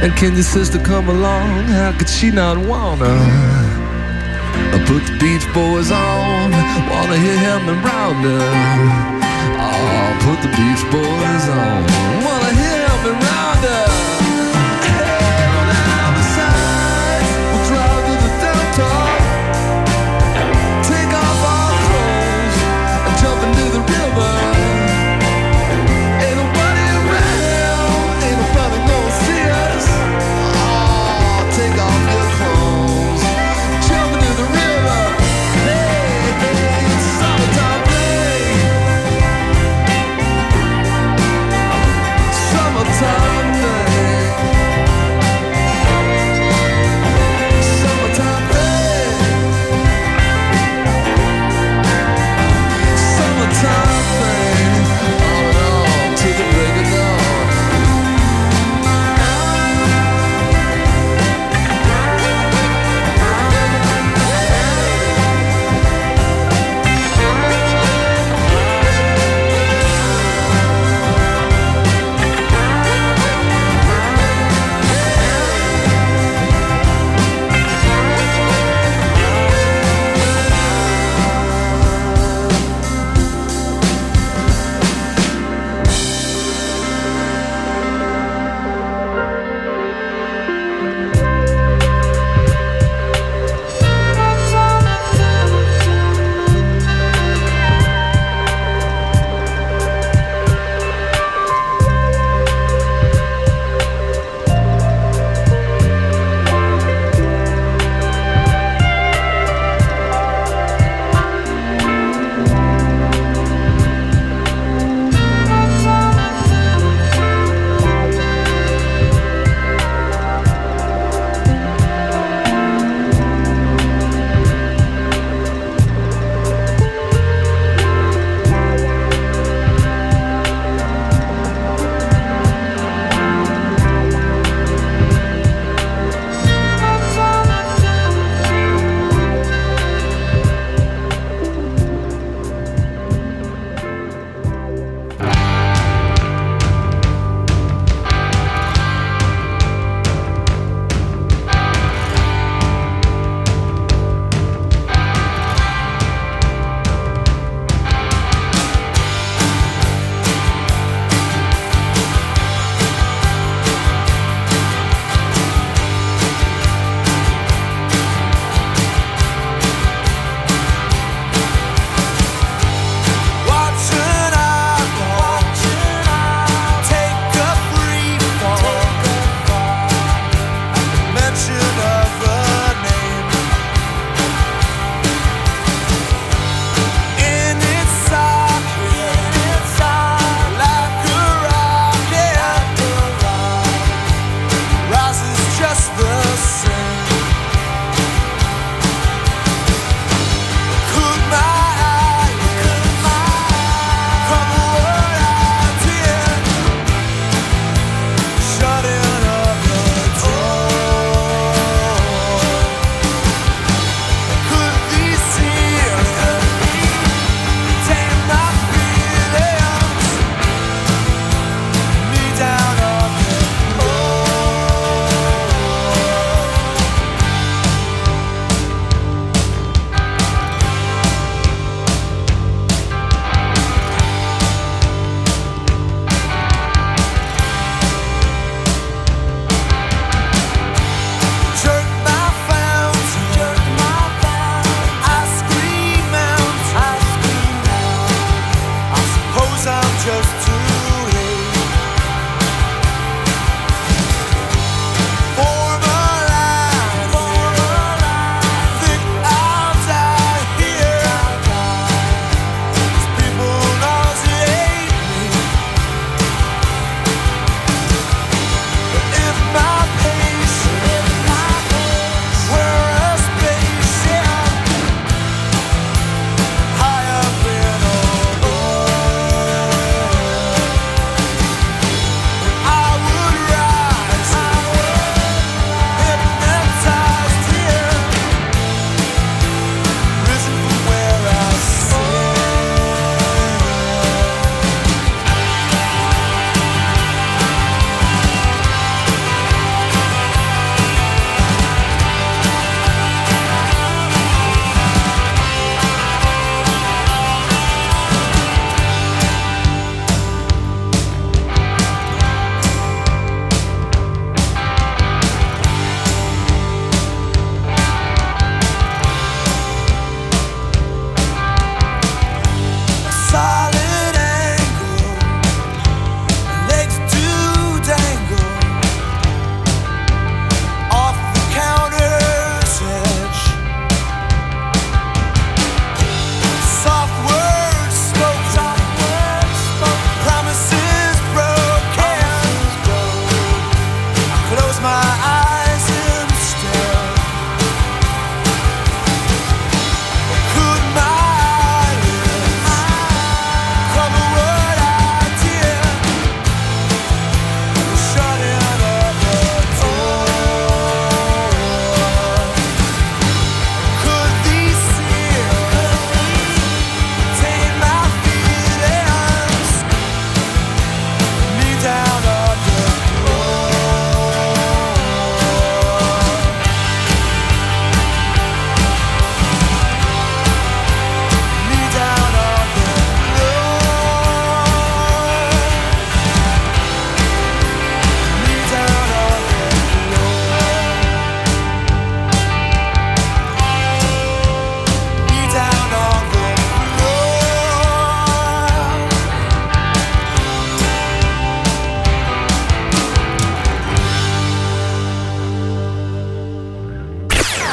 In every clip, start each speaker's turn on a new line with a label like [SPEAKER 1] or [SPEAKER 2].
[SPEAKER 1] And can your sister come along? How could she not wanna? Put the Beach Boys on, wanna hear him and Rounder. Oh, put the Beach Boys on, wanna hear him and Rounder. Hey, on down the side, we'll drive to the Delta, take off our clothes and jump into the river. Ain't nobody around, ain't nobody gonna see us. Oh, take off your clothes, jump into the river. Hey, hey, it's summertime day. Summertime day.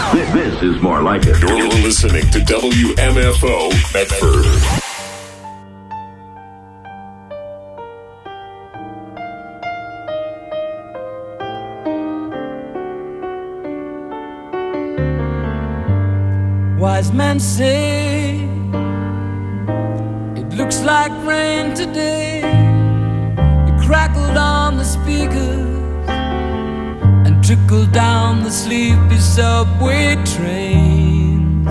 [SPEAKER 2] This is more like it.
[SPEAKER 3] You're listening to WMFO Medford.
[SPEAKER 4] Wise men say it looks like rain today. It crackled on the speakers and trickled down the sleepy subway trains.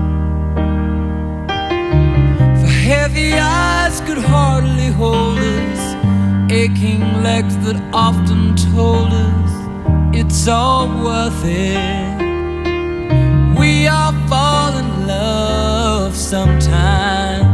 [SPEAKER 4] For heavy eyes could hardly hold us, aching legs that often told us it's all worth it. We all fall in love sometimes.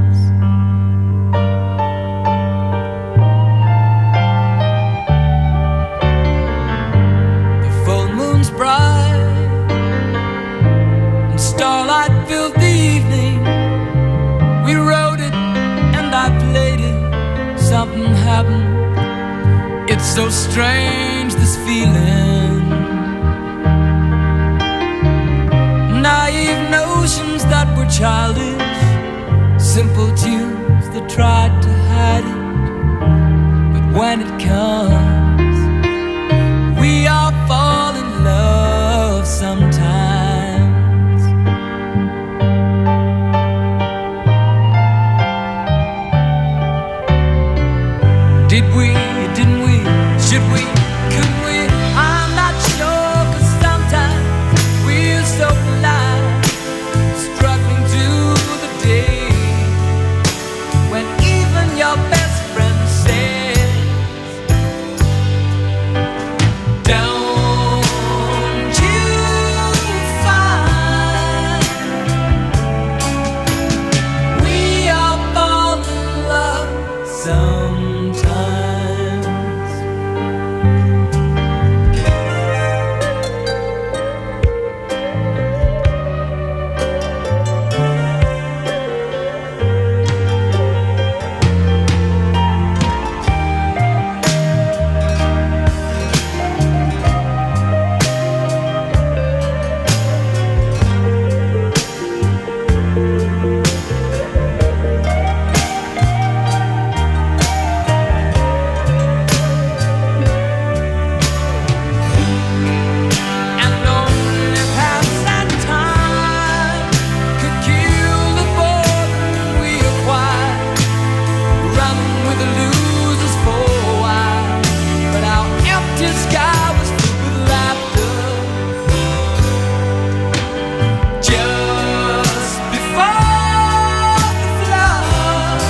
[SPEAKER 4] The full moon's bright and starlight filled the evening. We wrote it and I played it. Something happened. It's so strange, this feeling. Naive notions that were childish, simple tunes that tried to hide it. But when it comes, we all fall in love sometimes. Did we, didn't we, should we, could we? I'm not sure, 'cause sometimes we're so blind, struggling through the day, when even your best friend says, don't you find we all fall in love sometimes? And only past that time could kill the boredom we acquired, running with the losers for a while. But our empty sky was filled with laughter just before the flood,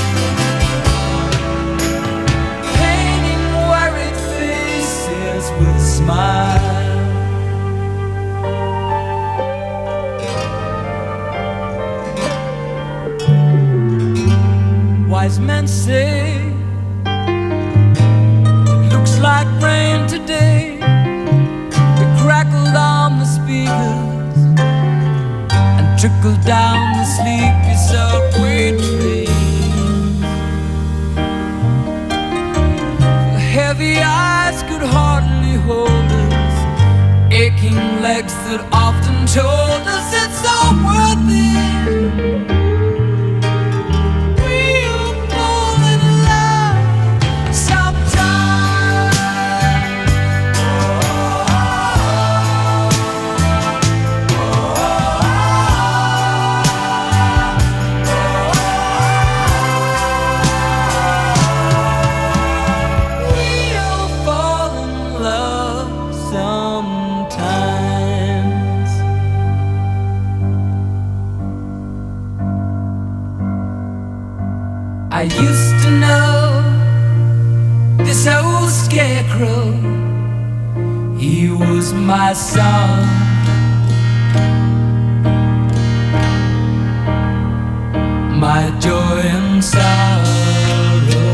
[SPEAKER 4] painting worried faces with a smile. Wise men say it looks like rain today. It crackled on the speakers and trickled down the sleepy subway train. The heavy eyes could hardly hold us, aching legs that often told us it's all worth it. We'll fall in love sometime. We'll fall in love sometimes. I used to know this old scarecrow. He was my son, my joy and sorrow.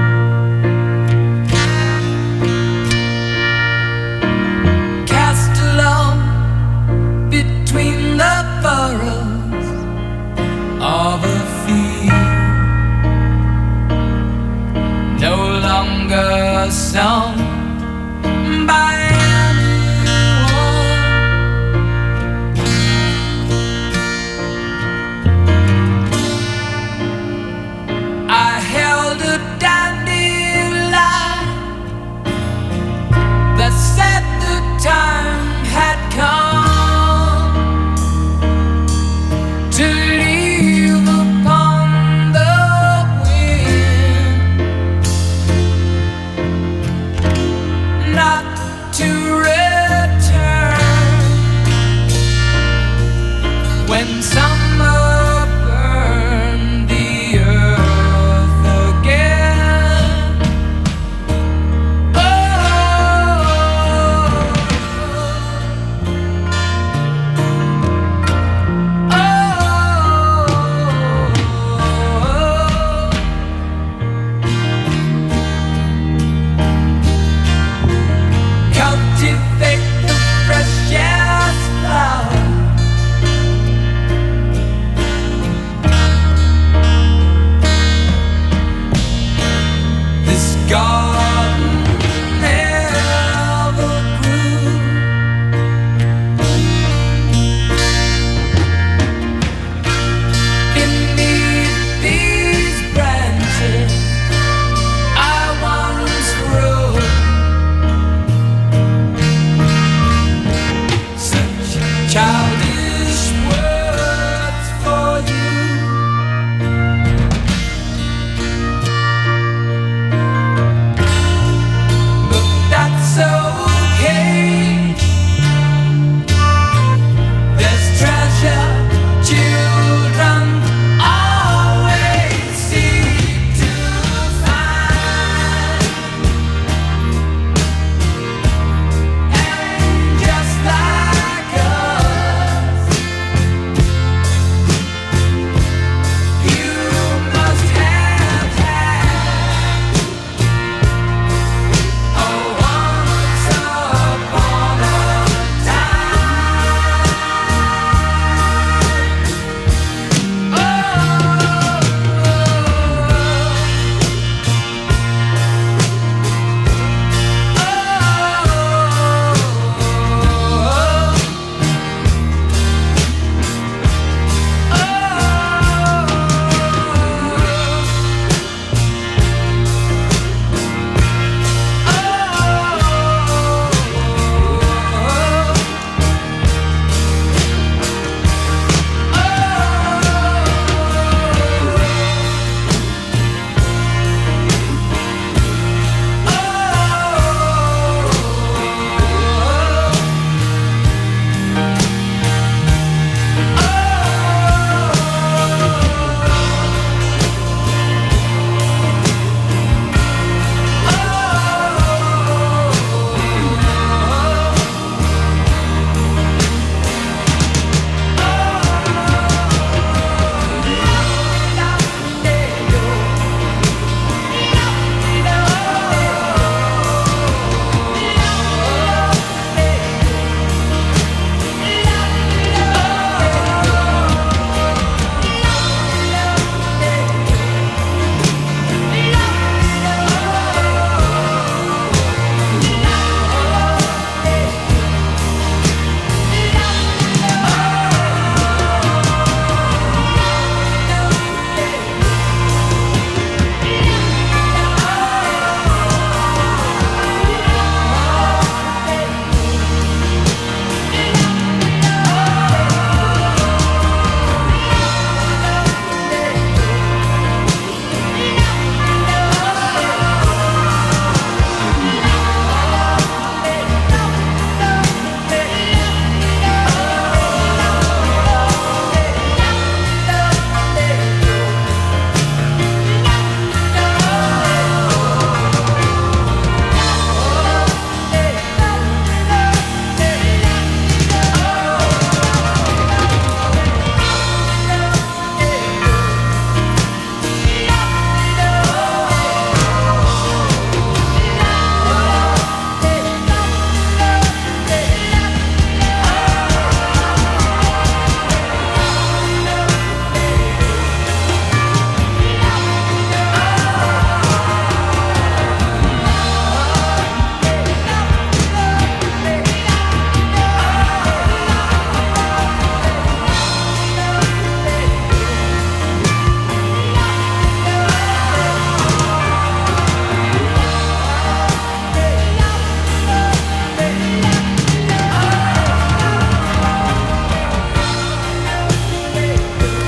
[SPEAKER 4] Cast alone between the furrows of a field, no longer sung by anyone.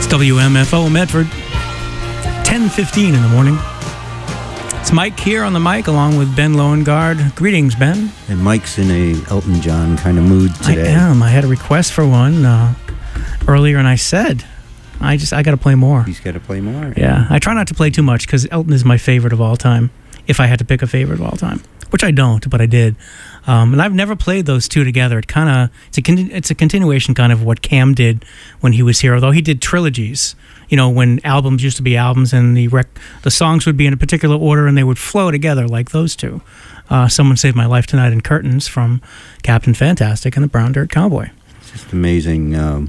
[SPEAKER 2] WMFO Medford, 10:15 in the morning. It's Mike here on the mic along with Ben Loengard. Greetings, Ben.
[SPEAKER 5] And Mike's in a Elton John kind of mood today.
[SPEAKER 2] I am. I had a request for one earlier, and I said, I got to play more.
[SPEAKER 5] He's got to play more.
[SPEAKER 2] Yeah, I try not to play too much because Elton is my favorite of all time, if I had to pick a favorite of all time, which I don't, but I did. And I've never played those two together. It's a continuation kind of what Cam did when he was here, although he did trilogies. You know, when albums used to be albums and the songs would be in a particular order and they would flow together like those two. Someone Saved My Life Tonight and Curtains from Captain Fantastic and the Brown Dirt Cowboy.
[SPEAKER 5] It's just amazing.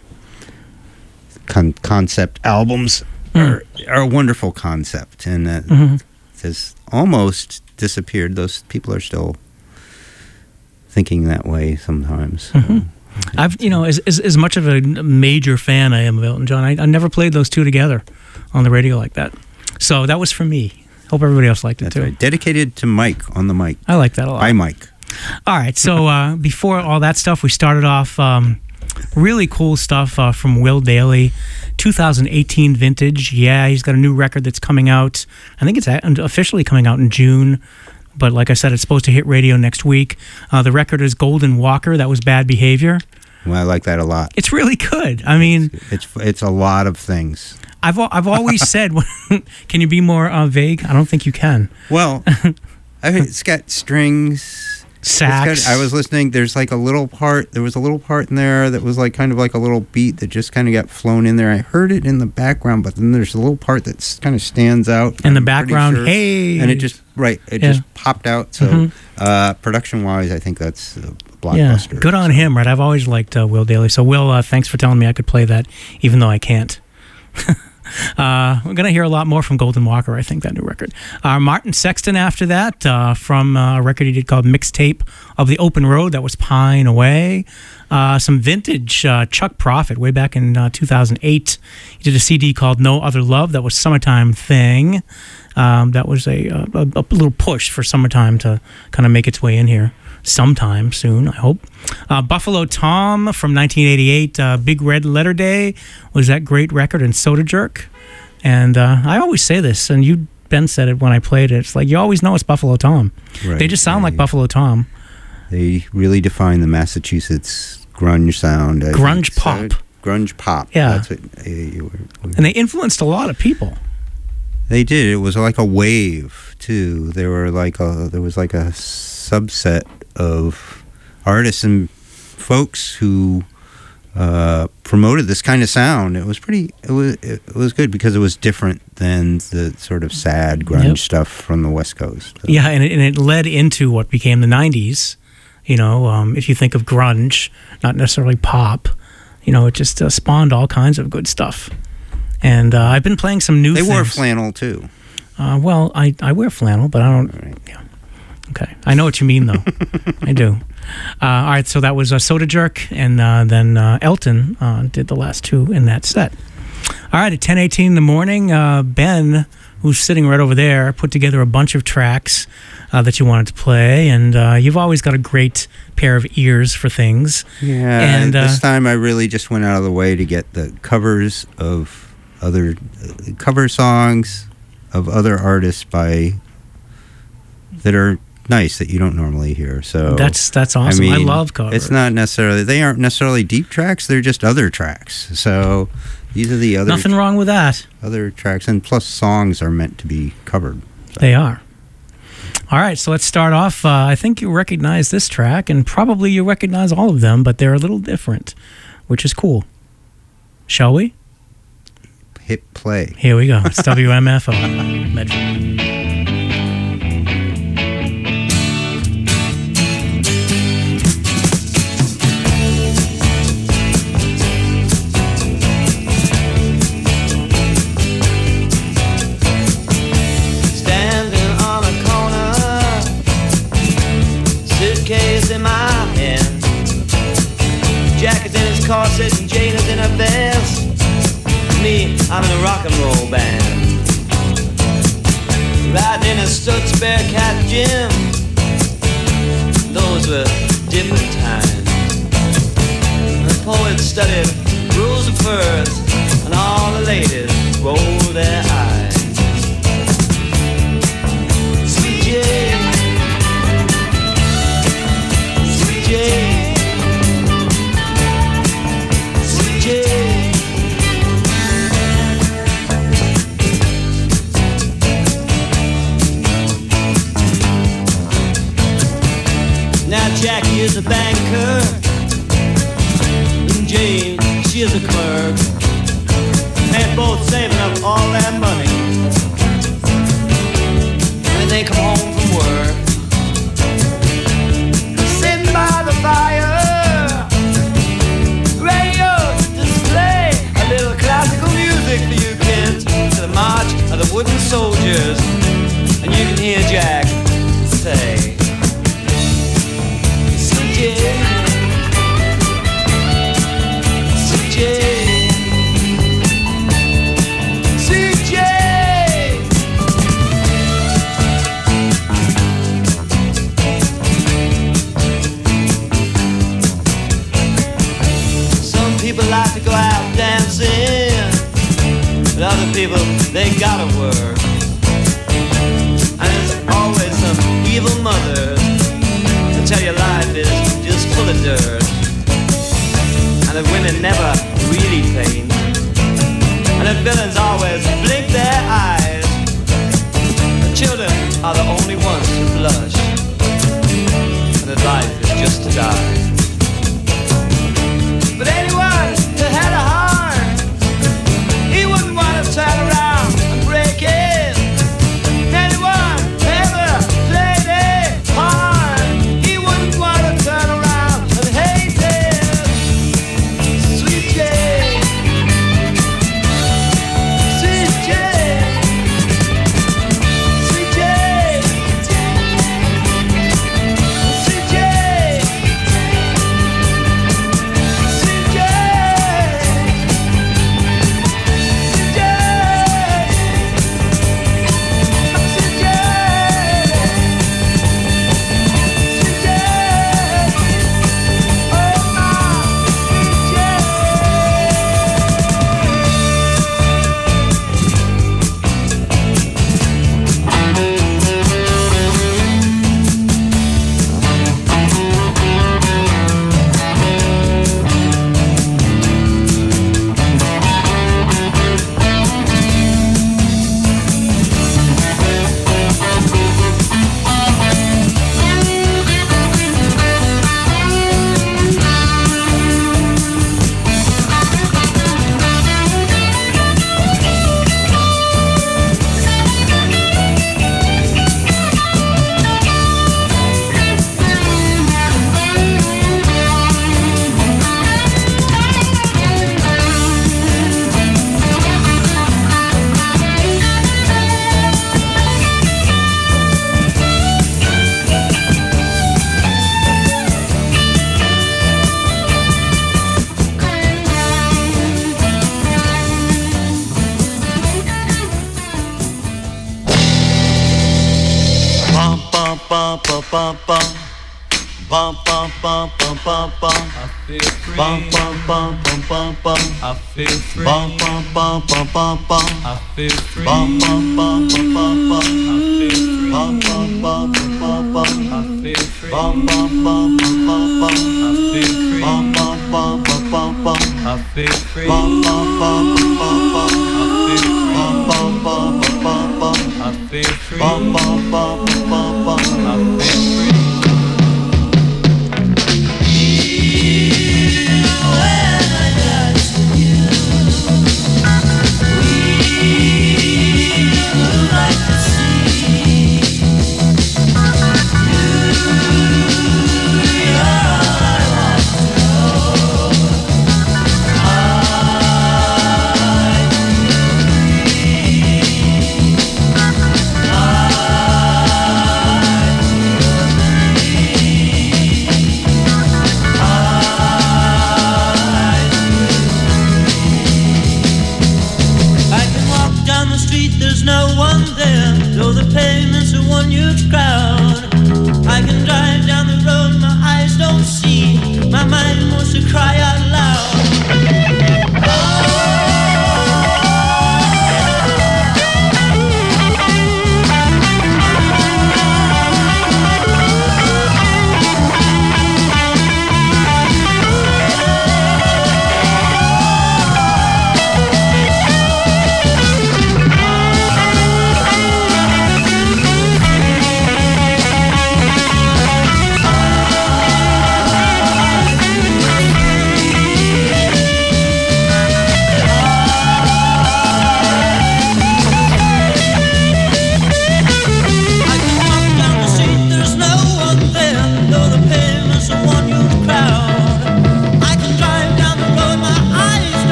[SPEAKER 5] Concept albums are a wonderful concept, and has almost disappeared. Those people are still thinking that way sometimes. So.
[SPEAKER 2] I've, as much of a major fan I am of Elton John, I never played those two together on the radio like that. So that was for me. Hope everybody else liked it too.
[SPEAKER 5] Right. Dedicated to Mike on the mic.
[SPEAKER 2] I like that a lot.
[SPEAKER 5] By Mike.
[SPEAKER 2] All right. So before all that stuff, we started off really cool stuff from Will Dailey, 2018 vintage. Yeah, he's got a new record that's coming out. I think it's officially coming out in June. But like I said, it's supposed to hit radio next week. The record is Golden Walker. That was Bad Behavior.
[SPEAKER 5] Well, I like that a lot.
[SPEAKER 2] It's really good. I mean,
[SPEAKER 5] it's a lot of things.
[SPEAKER 2] I've always said, can you be more vague? I don't think you can.
[SPEAKER 5] Well, it's got strings.
[SPEAKER 2] Sax.
[SPEAKER 5] I was listening. There was a little part in there that was like kind of like a little beat that just kind of got flown in there. I heard it in the background, but then there's a little part that kind of stands out
[SPEAKER 2] in the background. Hey,
[SPEAKER 5] and it just popped out. So production wise, I think that's a blockbuster.
[SPEAKER 2] Yeah, good on him, right? I've always liked Will Dailey. So Will, thanks for telling me I could play that, even though I can't. We're going to hear a lot more from Golden Walker, I think, that new record. Martin Sexton after that, from a record he did called Mixtape of the Open Road. That was Pine Away. Some vintage Chuck Prophet way back in 2008. He did a CD called No Other Love. That was Summertime Thing. That was a little push for Summertime to kind of make its way in here. Sometime soon, I hope. Buffalo Tom from 1988, Big Red Letter Day was that great record, and Soda Jerk. And I always say this, and Ben said it when I played it. It's like you always know it's Buffalo Tom. Right. They just sound like Buffalo Tom.
[SPEAKER 5] They really define the Massachusetts grunge sound.
[SPEAKER 2] Grunge pop.
[SPEAKER 5] Grunge pop.
[SPEAKER 2] Yeah.
[SPEAKER 5] That's what
[SPEAKER 2] and they influenced a lot of people.
[SPEAKER 5] They did. It was like a wave too. There was like a subset of artists and folks who promoted this kind of sound. It was good because it was different than the sort of sad grunge stuff from the West Coast. So.
[SPEAKER 2] Yeah, and it led into what became the 90s. If you think of grunge, not necessarily pop, it just spawned all kinds of good stuff. And I've been playing some new things.
[SPEAKER 5] They wore flannel too.
[SPEAKER 2] Well, I wear flannel, but I don't. Right. Yeah. Okay, I know what you mean, though. I do. All right, so that was Soda Jerk, and then Elton did the last two in that set. All right, at 10:18 in the morning, Ben, who's sitting right over there, put together a bunch of tracks that you wanted to play, and you've always got a great pair of ears for things.
[SPEAKER 5] Yeah, and this time I really just went out of the way to get the covers of other cover songs of other artists that are nice that you don't normally hear. So
[SPEAKER 2] that's awesome. I love covers.
[SPEAKER 5] They aren't necessarily deep tracks, they're just other tracks. So these are the other
[SPEAKER 2] nothing wrong with that.
[SPEAKER 5] Other tracks, and plus songs are meant to be covered. So.
[SPEAKER 2] They are. All right, so let's start off. I think you recognize this track, and probably you recognize all of them, but they're a little different, which is cool. Shall we?
[SPEAKER 5] Hit play.
[SPEAKER 2] Here we go. It's WMFO Medford.
[SPEAKER 6] Corset and Jane is in her vest. Me, I'm in a rock and roll band. Riding in a Stutz Bearcat Jim. Those were different times. The poet studied rules of birth and all ladies roll their eyes. Sweet Jane, Sweet Jane, Sweet Jane. Now Jackie is a banker, and Jane, she is a clerk. They're both saving up all their money when they come home from work. Sitting by the fire, radio display a little classical music for you kids to the march of the wooden soldiers, and you can hear Jack say, Sweet Jane, Sweet Jane, Sweet Jane. Some people like to go out dancing, but other people, they gotta work. And there's always some evil mothers to tell you life is just full of dirt, and the women never really faint, and the villains always blink their eyes. The children are the only ones who blush, and that life is just to die. But anyone who had a heart, he wouldn't want to turn around and break it. Anyone who ever played a part, he wouldn't want to turn around and hate it. Sweet Jane, Sweet Jane, Sweet Jane, Sweet Jane, Sweet Jane, Sweet
[SPEAKER 7] My mind wants to cry out loud. Oh,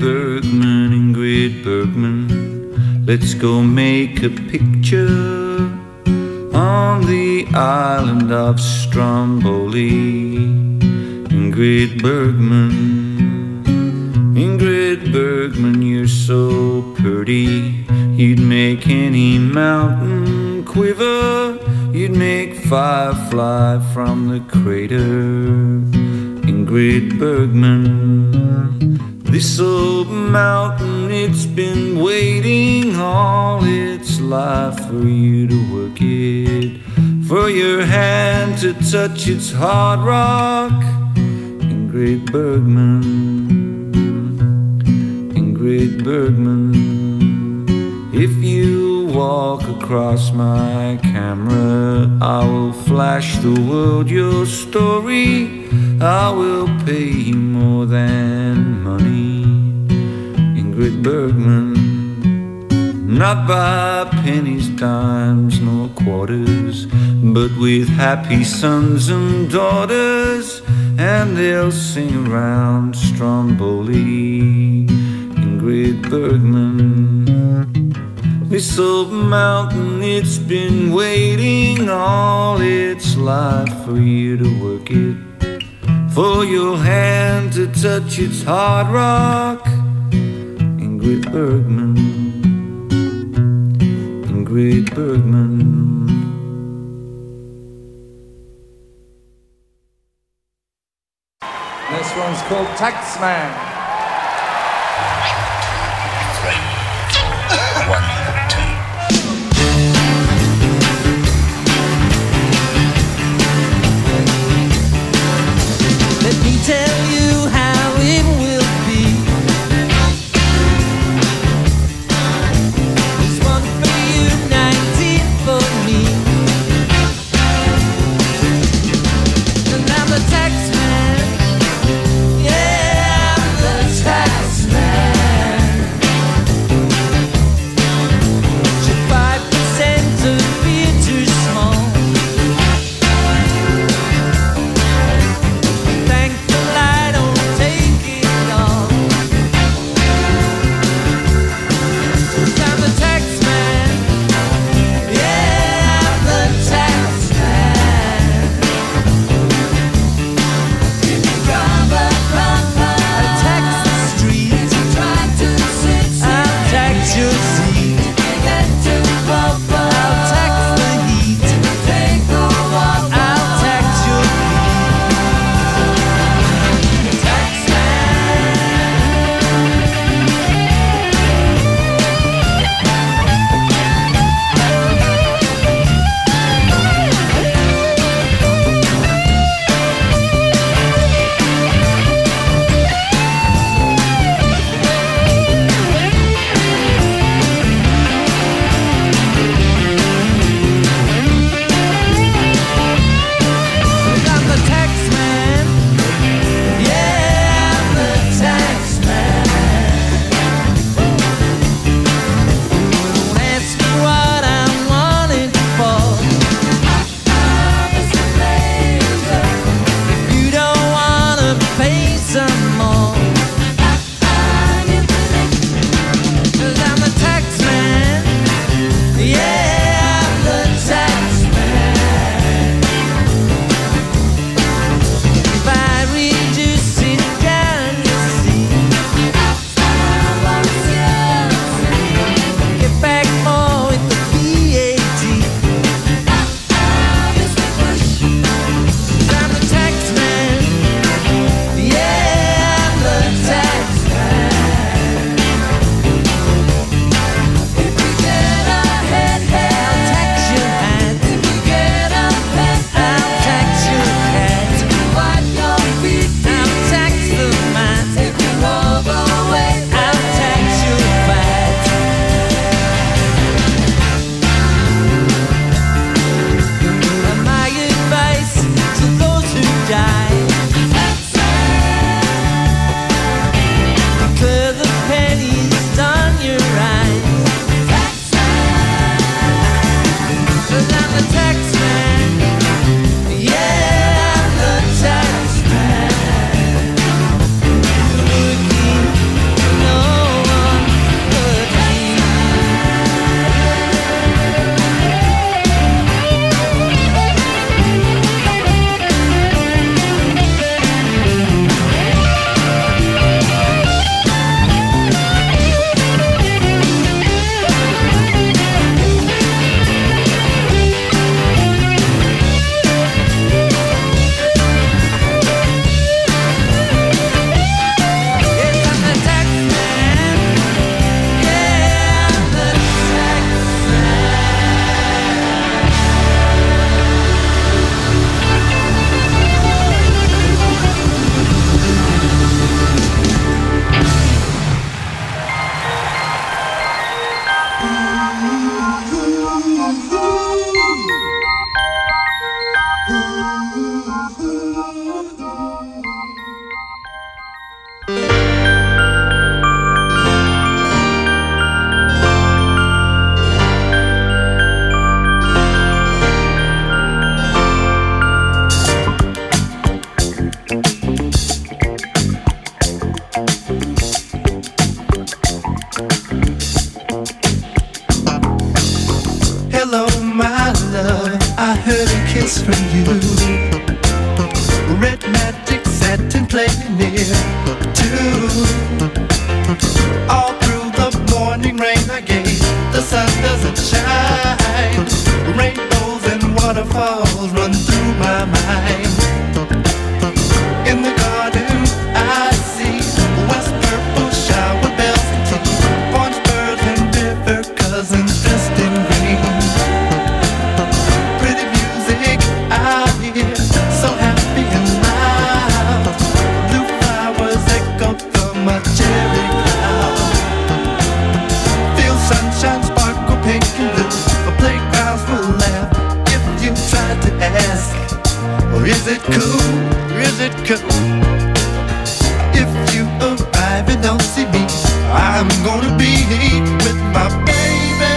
[SPEAKER 7] Bergman, Ingrid Bergman, let's go make a picture on the island of Stromboli. Ingrid Bergman, Ingrid Bergman, you're so pretty, you'd make any mountain quiver, you'd make fire fly from the crater. Ingrid Bergman, this old mountain, it's been waiting all its life for you to work it, for your hand to touch its hard rock. Ingrid Bergman, Ingrid Bergman, if you walk across my camera, I will flash the world your story. I will pay you more than money. Ingrid Bergman, not by pennies, dimes, nor quarters, but with happy sons and daughters, and they'll sing around Stromboli. Ingrid Bergman, this old mountain, it's been waiting all its life for you to work it, for your hand to touch its hard rock. Ingrid Bergman, Ingrid Bergman.
[SPEAKER 8] This one's called Taxman.
[SPEAKER 9] 1, 2.
[SPEAKER 4] Let me tell you how it will be. It's 1 for you, 19 for me. And I'm the tax man. Yeah, I'm
[SPEAKER 9] kiss from you. Red magic satin playing near too. All through the morning rain I gave, the sun doesn't shine. Rainbows and waterfalls run through my mind. In the garden I see west purple shower bells and tea, orange birds and river cousins dressed in green. Pretty music I hear, so happy and loud. Blue flowers echo from a cherry cloud. Feel sunshine sparkle pink and blue. The playgrounds will laugh if you try to ask, or is it cool? Is it cool? If you arrive and don't see me, I'm gonna be with my baby.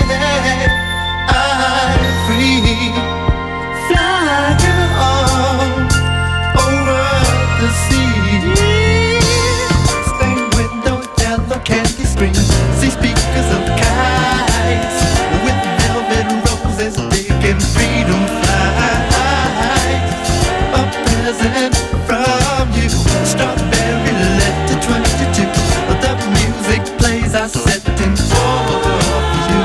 [SPEAKER 9] I'm free, flying on over the sea. Stained window, yellow candy screen. See speakers of kites with velvet roses, big and freedom flies. A present from you, strawberry letter 22. The music plays, I set in for you.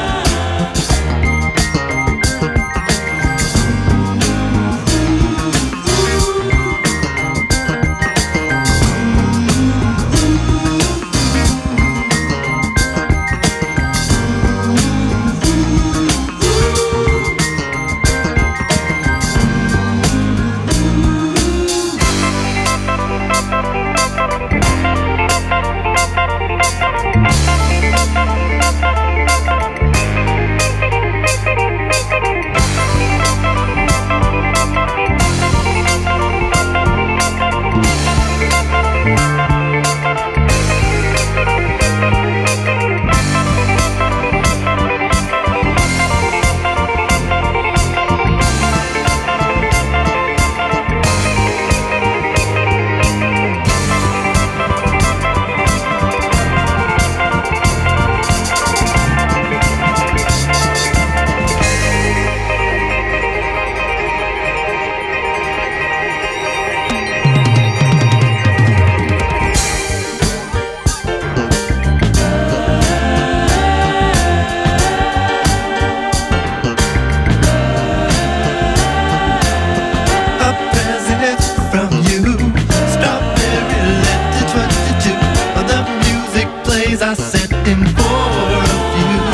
[SPEAKER 9] I set in for you.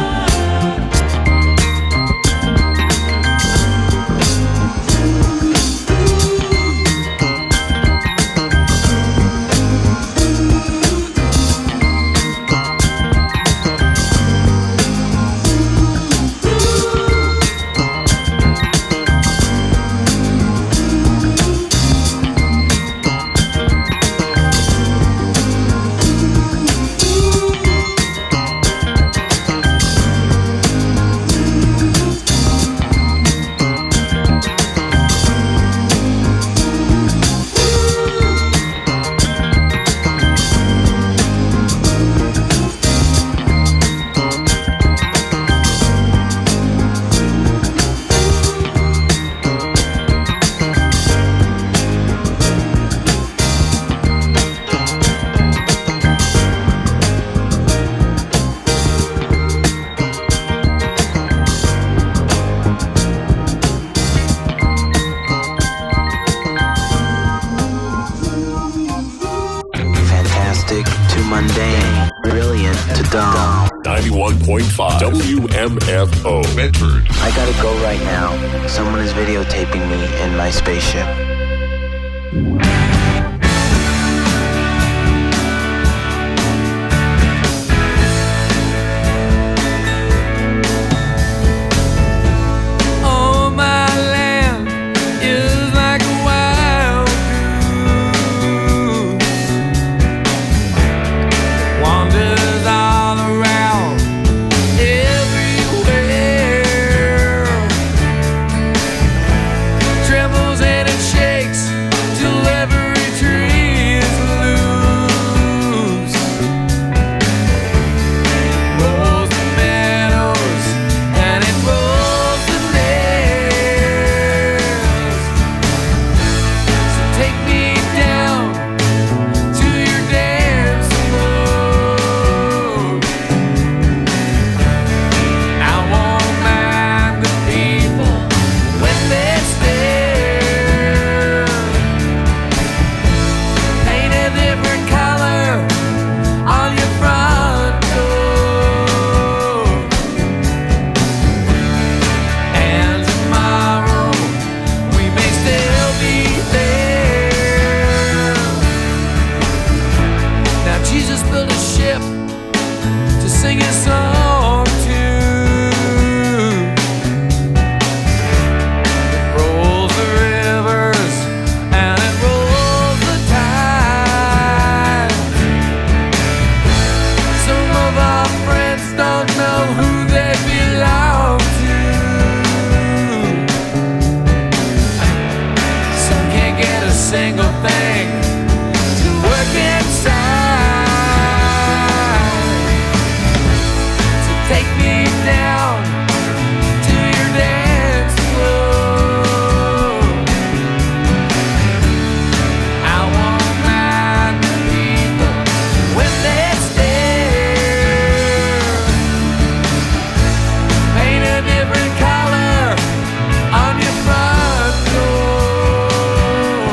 [SPEAKER 10] mundane, brilliant to dumb.
[SPEAKER 3] 91.5 WMFO Bedford.
[SPEAKER 10] I gotta go right now. Someone is videotaping me in my spaceship.
[SPEAKER 4] Trembles and it shakes till every sing a song too. It rolls the rivers and it rolls the tide. Some of our friends don't know who they belong to. Some can't get a single thing to work inside. So take me down to your dance floor. I won't mind the people when they stare. Paint a different color on your front door.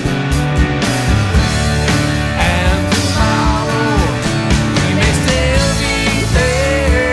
[SPEAKER 4] And tomorrow we may still be there.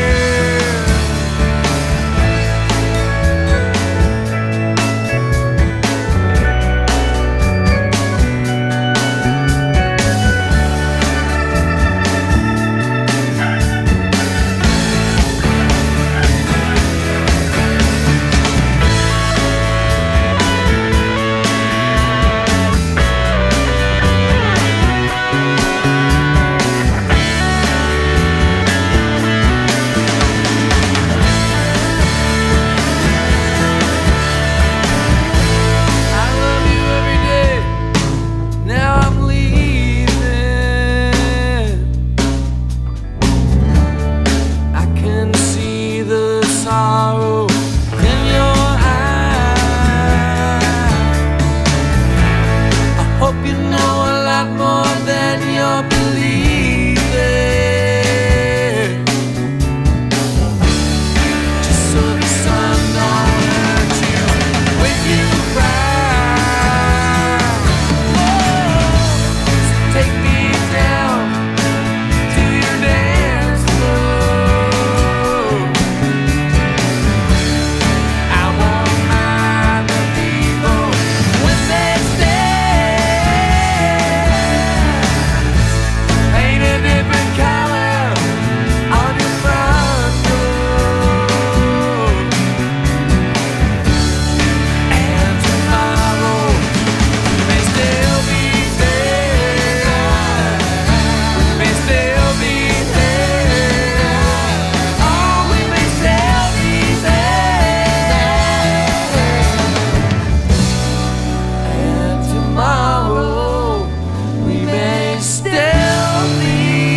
[SPEAKER 4] I love you every day. Now I'm leaving. I can see the sorrow in your eyes. I hope you know a lot more than you're believing. Just so the sun don't hurt you when you cry. So take me down to your dance floor. I won't mind the people when they stare. Paint a different color on your front door. And tomorrow we may still be there. We may still be there. Oh, we may still be there. And tomorrow we may still be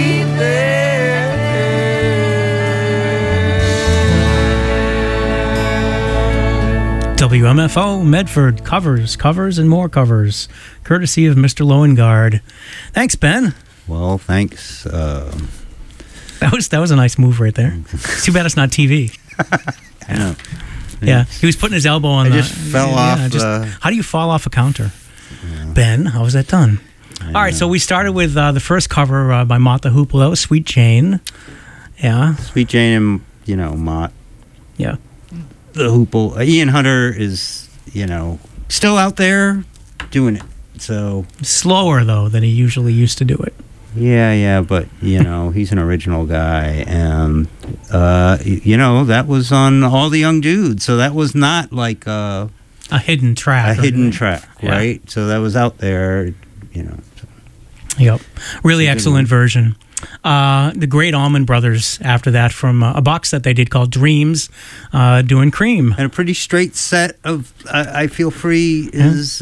[SPEAKER 4] there.
[SPEAKER 2] WMFO Medford covers and more covers, courtesy of Mr. Loengard. Thanks, Ben.
[SPEAKER 5] Well, thanks.
[SPEAKER 2] That was a nice move right there. It's too bad it's not TV.
[SPEAKER 5] I know.
[SPEAKER 2] Yeah, he was putting his elbow on
[SPEAKER 5] I
[SPEAKER 2] the.
[SPEAKER 5] just fell off the-
[SPEAKER 2] How do you fall off a counter, Ben? How was that done? All right, so we started with the first cover by Mott the Hoople. That was Sweet Jane. Yeah,
[SPEAKER 5] Sweet Jane and, Mott
[SPEAKER 2] yeah.
[SPEAKER 5] the Hoople. Ian Hunter is, still out there doing it. So
[SPEAKER 2] Slower though than he usually used to do it.
[SPEAKER 5] yeah, but he's an original guy, and that was on All the Young Dudes. So that was not like a
[SPEAKER 2] hidden track. Yeah.
[SPEAKER 5] right? So that was out there,
[SPEAKER 2] Yep, really
[SPEAKER 5] It's a good
[SPEAKER 2] excellent
[SPEAKER 5] one.
[SPEAKER 2] version. The great Allman Brothers after that from a box set they did called Dreams, doing Cream.
[SPEAKER 5] And a pretty straight set of I Feel Free is,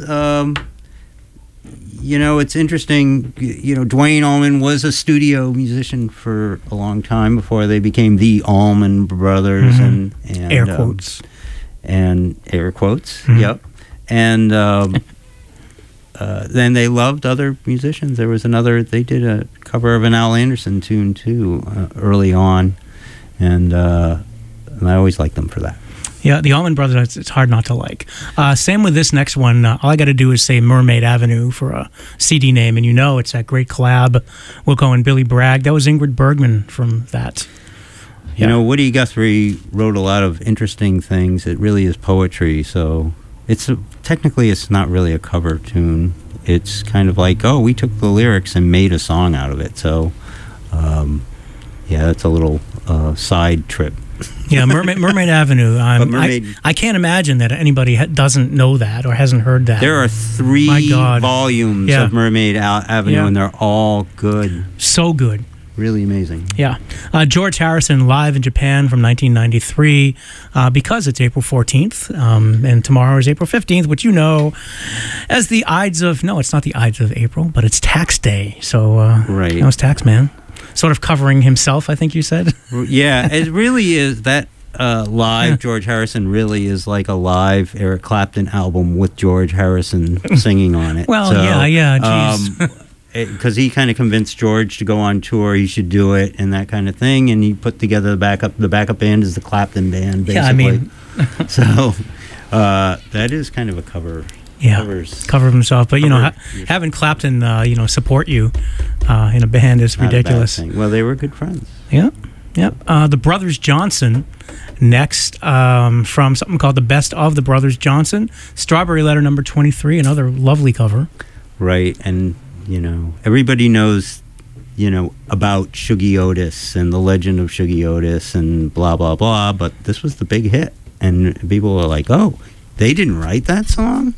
[SPEAKER 5] it's interesting. Duane Allman was a studio musician for a long time before they became the Allman Brothers, and
[SPEAKER 2] Air quotes.
[SPEAKER 5] And air quotes,
[SPEAKER 2] Mhm.
[SPEAKER 5] yep. And then they loved other musicians. There was they did a cover of an Al Anderson tune too early on, and I always liked them for that.
[SPEAKER 2] Yeah, the Allman Brothers, it's hard not to like. Same with this next one. All I got to do is say Mermaid Avenue for a CD name, and it's that great collab. Wilco and Billy Bragg. That was Ingrid Bergman from that. Yeah.
[SPEAKER 5] Woody Guthrie wrote a lot of interesting things. It really is poetry, so technically it's not really a cover tune. It's kind of like, we took the lyrics and made a song out of it. So, Yeah, that's a little side trip.
[SPEAKER 2] Yeah, Mermaid Avenue.
[SPEAKER 5] Mermaid-
[SPEAKER 2] I can't imagine that anybody doesn't know that or hasn't heard that.
[SPEAKER 5] There are 3
[SPEAKER 2] My God.
[SPEAKER 5] volumes
[SPEAKER 2] Yeah.
[SPEAKER 5] of Mermaid Avenue,
[SPEAKER 2] Yeah.
[SPEAKER 5] and they're all good.
[SPEAKER 2] So good.
[SPEAKER 5] Really amazing.
[SPEAKER 2] Yeah. George Harrison live in Japan from 1993 because it's April 14th and tomorrow is April 15th, which you know as the Ides of... No, it's not the Ides of April, but it's tax day. So
[SPEAKER 5] Right.
[SPEAKER 2] That was tax man. Sort of covering himself, I think you said.
[SPEAKER 5] Yeah, it really is. That live George Harrison really is like a live Eric Clapton album with George Harrison singing on it.
[SPEAKER 2] Well, yeah, geez.
[SPEAKER 5] Because he kind of convinced George to go on tour, he should do it, and that kind of thing. And he put together the backup. The backup band is the Clapton band, basically.
[SPEAKER 2] Yeah, I mean,
[SPEAKER 5] so that is kind of a cover.
[SPEAKER 2] Yeah, cover of himself. But having Clapton, support you in a band is
[SPEAKER 5] Not a bad
[SPEAKER 2] ridiculous.
[SPEAKER 5] thing. Well, they were good friends.
[SPEAKER 2] Yeah. The Brothers Johnson next from something called The Best of the Brothers Johnson. Strawberry Letter number 23, another lovely cover.
[SPEAKER 5] Right, and everybody knows about Shuggie Otis and the legend of Shuggie Otis and blah blah blah, but this was the big hit, and people were like, "Oh, they didn't write that song?"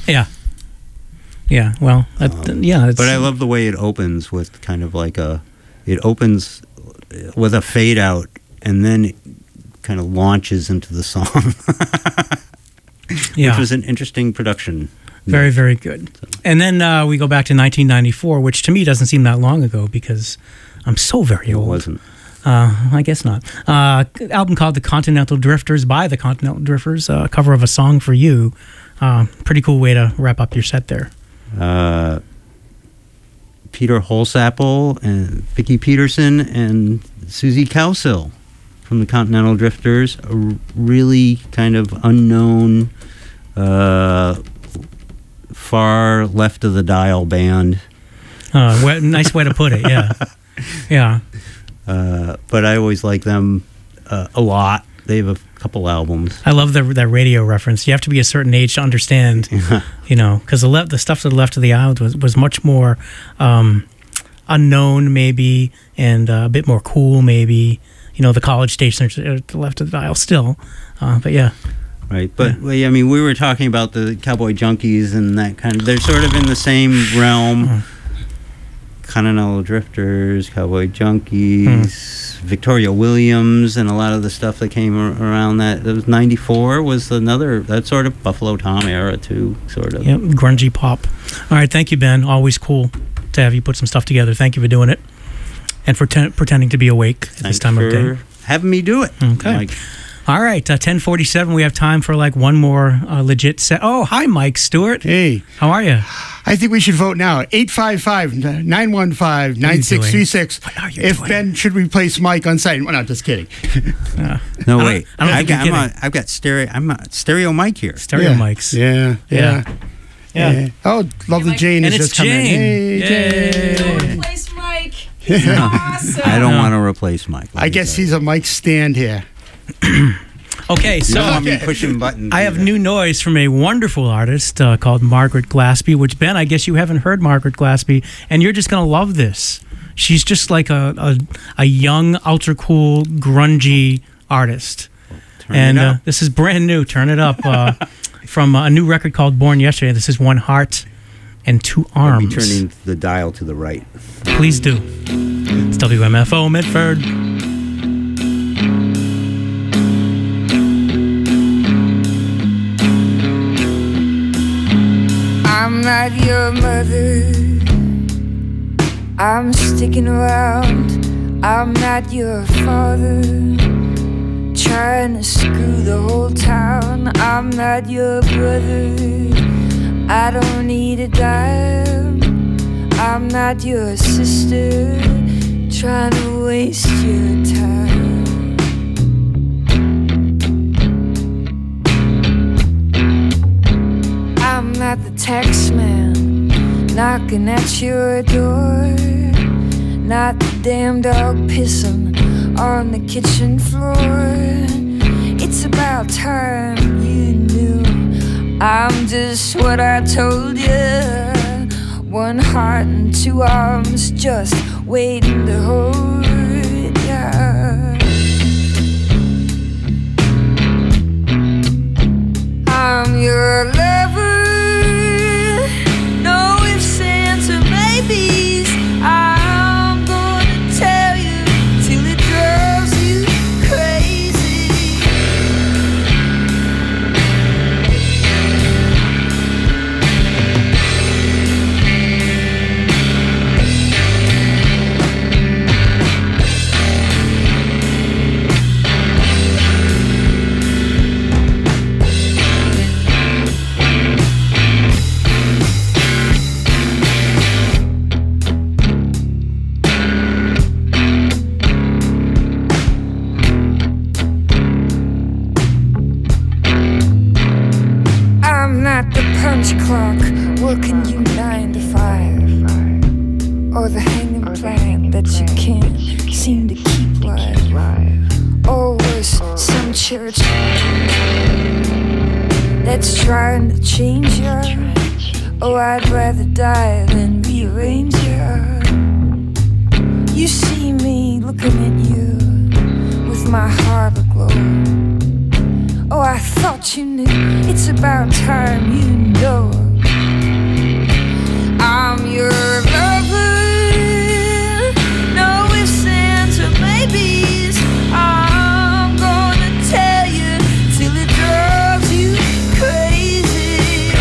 [SPEAKER 2] Yeah. Well, it's,
[SPEAKER 5] but I love the way it opens with kind of like it opens with a fade out, and then it kind of launches into the song. Which was an interesting production.
[SPEAKER 2] Very, very good. And then we go back to 1994, which to me doesn't seem that long ago because I'm so very old.
[SPEAKER 5] It wasn't.
[SPEAKER 2] I guess not. Album called The Continental Drifters by The Continental Drifters, a cover of A Song for You. Pretty cool way to wrap up your set there.
[SPEAKER 5] Peter Holsapple and Vicky Peterson and Susie Cowsill from The Continental Drifters, a really kind of unknown, far left of the dial band.
[SPEAKER 2] Nice way to put it, yeah. Yeah.
[SPEAKER 5] But I always like them a lot. They have a couple albums.
[SPEAKER 2] I love that radio reference. You have to be a certain age to understand, because the stuff to the left of the aisle was much more unknown, maybe, and a bit more cool, maybe. The college stations at the left of the aisle still. But yeah.
[SPEAKER 5] Right, but I mean, we were talking about the Cowboy Junkies and that kind of. They're sort of in the same realm. Continental Drifters, Cowboy Junkies, Victoria Williams, and a lot of the stuff that came around that. It was 94 was another, that sort of Buffalo Tom era too, sort of.
[SPEAKER 2] Yep, grungy pop. All right, thank you, Ben. Always cool to have you put some stuff together. Thank you for doing it and for pretending to be awake at this time of day.
[SPEAKER 5] Having me do it.
[SPEAKER 2] Okay.
[SPEAKER 5] Mike.
[SPEAKER 2] All right, 10:47. We have time for like one more legit set. Oh, hi, Mike Stewart.
[SPEAKER 11] Hey.
[SPEAKER 2] How are you?
[SPEAKER 11] I think we should vote now. 855-915-9636. If Ben should replace Mike on site. Well, no, just kidding.
[SPEAKER 5] No, wait. I've got stereo mic here.
[SPEAKER 2] Stereo mics.
[SPEAKER 11] Yeah. Oh, lovely Jane
[SPEAKER 2] and
[SPEAKER 11] is just coming in.
[SPEAKER 2] Jane.
[SPEAKER 11] Hey, Jane.
[SPEAKER 12] Replace Mike.
[SPEAKER 11] Yeah.
[SPEAKER 12] Awesome.
[SPEAKER 5] I don't want to replace Mike.
[SPEAKER 11] I guess he's a mic stand here.
[SPEAKER 2] Okay,
[SPEAKER 5] You
[SPEAKER 2] so
[SPEAKER 5] don't want me pushing buttons.
[SPEAKER 2] I have new noise from a wonderful artist called Margaret Glaspie, which, Ben, I guess you haven't heard Margaret Glaspie, and you're just going to love this. She's just like a young, ultra cool, grungy artist. This is brand new. Turn it up. From a new record called Born Yesterday. This is One Heart and Two Arms.
[SPEAKER 5] Let me turn the dial to the right.
[SPEAKER 2] Please do. It's WMFO Medford.
[SPEAKER 13] I'm not your mother. I'm sticking around. I'm not your father, trying to screw the whole town. I'm not your brother. I don't need a dime. I'm not your sister, trying to waste your time. I'm not the tax man knocking at your door, not the damn dog pissing on the kitchen floor. It's about time you knew I'm just what I told you. One heart and two arms just waiting to hold ya. seem to keep life. Always some church that's trying to change you. Oh, I'd rather die than rearrange you. You see me looking at you with my heart aglow. Oh, I thought you knew. It's about time you know. I'm your lover. No ifs, ands, or maybes. I'm gonna tell you till it drives you crazy.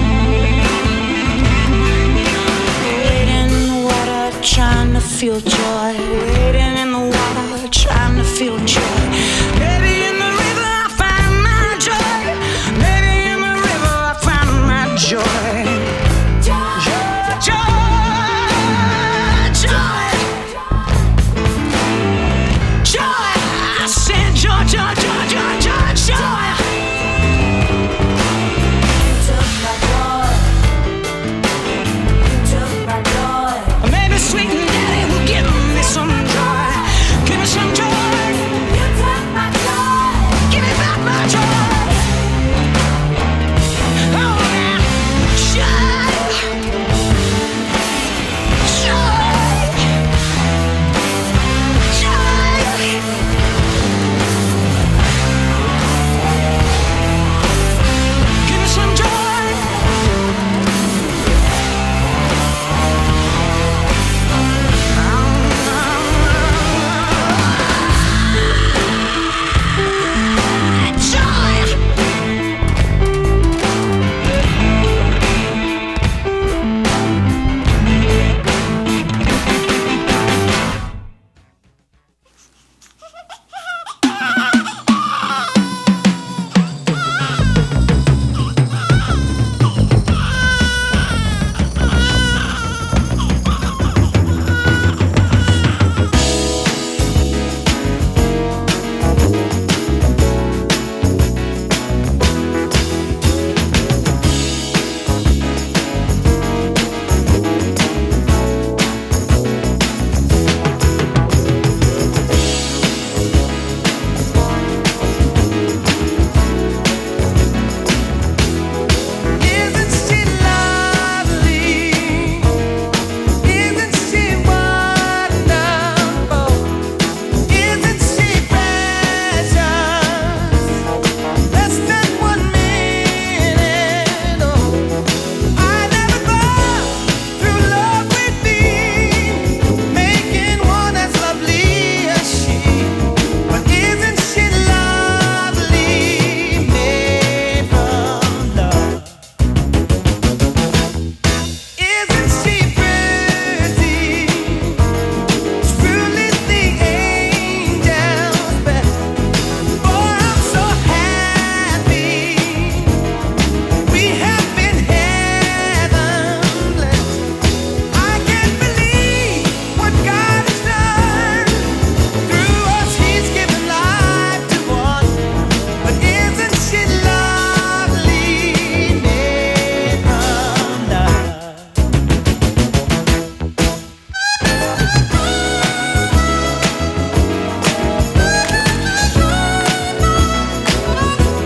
[SPEAKER 12] feel joy.